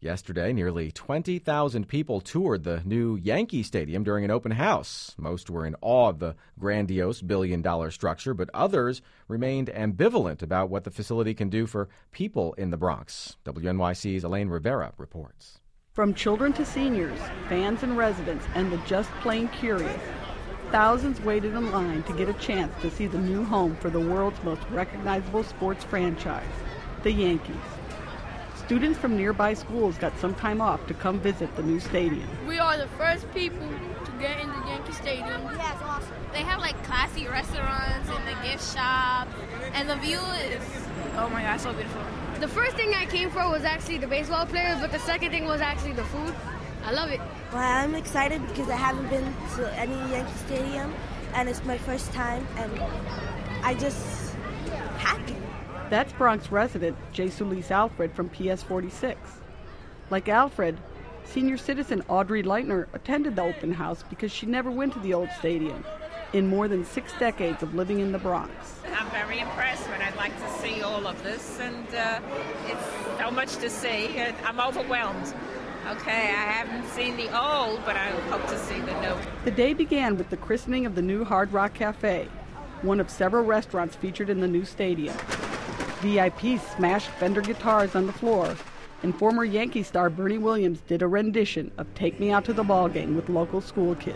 Yesterday, nearly 20,000 people toured the new Yankee Stadium during an open house. Most were in awe of the grandiose billion-dollar structure, but others remained ambivalent about what the facility can do for people in the Bronx. WNYC's Elaine Rivera reports. From children to seniors, fans and residents, and the just plain curious, thousands waited in line to get a chance to see the new home for the world's most recognizable sports franchise, the Yankees. Students from nearby schools got some time off to come visit the new stadium. We are the first people to get in the Yankee Stadium. Yeah, it's awesome. They have like classy restaurants and the gift shop, and the view is, oh my gosh, so beautiful. The first thing I came for was actually the baseball players, but the second thing was actually the food. I love it. Well, I'm excited because I haven't been to any Yankee Stadium, and it's my first time, and I just happy. That's Bronx resident Jaysulise Alfred from PS 46. Like Alfred, senior citizen Audrey Leitner attended the open house because she never went to the old stadium in more than 6 decades of living in the Bronx. I'm very impressed, but I'd like to see all of this, and it's so much to see. I'm overwhelmed. Okay, I haven't seen the old, but I hope to see the new. The day began with the christening of the new Hard Rock Cafe, one of several restaurants featured in the new stadium. VIPs smashed Fender guitars on the floor, and former Yankee star Bernie Williams did a rendition of Take Me Out to the Ball Game with local school kids.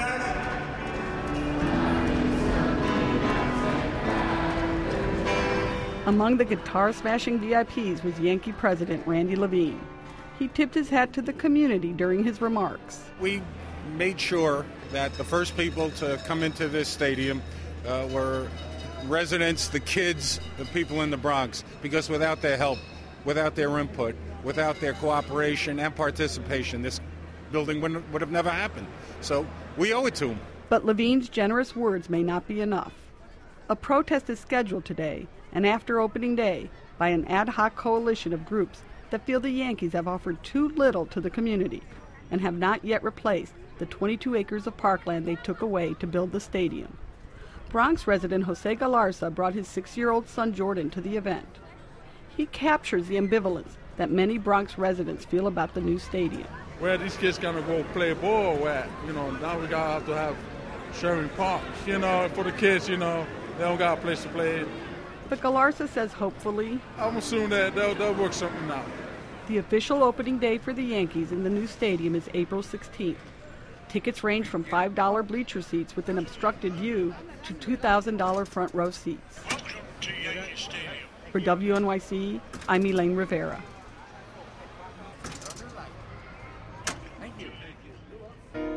Among the guitar-smashing VIPs was Yankee president Randy Levine. He tipped his hat to the community during his remarks. We made sure that the first people to come into this stadium were residents, the kids, the people in the Bronx, because without their help, without their input, without their cooperation and participation, this building would have never happened. So we owe it to them. But Levine's generous words may not be enough. A protest is scheduled today, and after opening day, by an ad hoc coalition of groups that feel the Yankees have offered too little to the community and have not yet replaced the 22 acres of parkland they took away to build the stadium. Bronx resident Jose Galarza brought his 6-year-old son Jordan to the event. He captures the ambivalence that many Bronx residents feel about the new stadium. Where these kids gonna go play ball where, now we gotta have to have sharing parks, for the kids, they don't got a place to play. But Galarza says hopefully, I'm assuming that they'll work something out. The official opening day for the Yankees in the new stadium is April 16th. Tickets range from $5 bleacher seats with an obstructed view to $2,000 front row seats. For WNYC, I'm Elaine Rivera. Thank you.